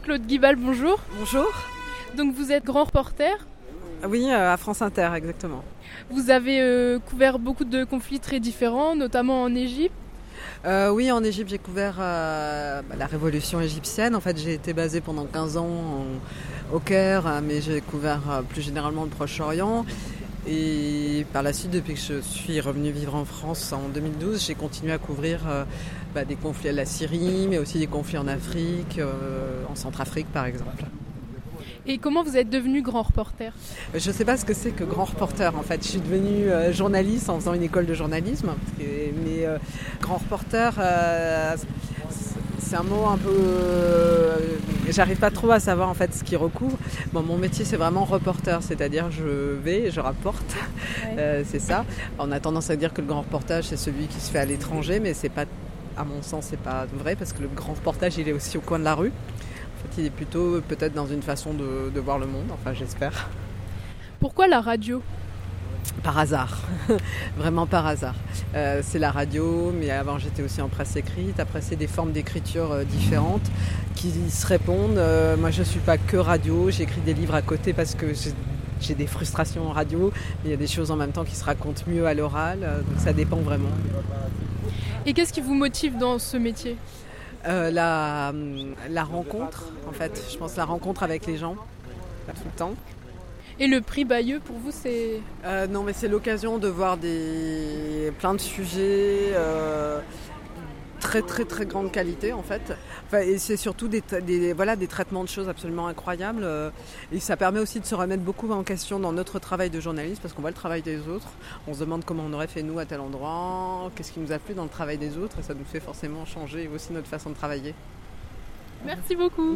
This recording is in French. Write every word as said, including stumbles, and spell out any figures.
Claude Guibal, bonjour. Bonjour. Donc vous êtes grand reporter. Oui, euh, à France Inter, exactement. Vous avez euh, couvert beaucoup de conflits très différents, notamment en Égypte. Euh, oui, en Égypte, j'ai couvert euh, bah, la révolution égyptienne. En fait, j'ai été basée pendant quinze ans en, au Caire, mais j'ai couvert euh, plus généralement le Proche-Orient. Et par la suite, depuis que je suis revenue vivre en France en deux mille douze, j'ai continué à couvrir euh, bah, des conflits à la Syrie, mais aussi des conflits en Afrique, euh, en Centrafrique par exemple. Et comment vous êtes devenu grand reporter ? Je ne sais pas ce que c'est que grand reporter en fait. Je suis devenue euh, journaliste en faisant une école de journalisme. Et, mais euh, grand reporter, euh, c'est un mot un peu... Euh, j'arrive pas trop à savoir en fait ce qu'il recouvre. Bon, mon métier c'est vraiment reporter, c'est-à-dire je vais et je rapporte. Ouais. Euh, c'est ça. On a tendance à dire que le grand reportage c'est celui qui se fait à l'étranger, mais c'est pas, à mon sens c'est pas vrai parce que le grand reportage il est aussi au coin de la rue. En fait, il est plutôt peut-être dans une façon de, de voir le monde, enfin j'espère. Pourquoi la radio ? Par hasard, vraiment par hasard. Euh, c'est la radio, mais avant j'étais aussi en presse écrite. Après c'est des formes d'écriture euh, différentes qui se répondent. Euh, moi je ne suis pas que radio, j'écris des livres à côté parce que j'ai, j'ai des frustrations en radio. Il y a des choses en même temps qui se racontent mieux à l'oral, euh, donc ça dépend vraiment. Et qu'est-ce qui vous motive dans ce métier ? Euh, la, la rencontre, en fait, je pense la rencontre avec les gens, tout le temps. Et le prix Bayeux, pour vous, c'est... euh, Non, mais c'est l'occasion de voir des... plein de sujets, euh, très très très grande qualité, en fait. Enfin, et c'est surtout des, des, voilà, des traitements de choses absolument incroyables. Euh, et ça permet aussi de se remettre beaucoup en question dans notre travail de journaliste, parce qu'on voit le travail des autres. On se demande comment on aurait fait nous à tel endroit, qu'est-ce qui nous a plu dans le travail des autres, et ça nous fait forcément changer aussi notre façon de travailler. Merci beaucoup.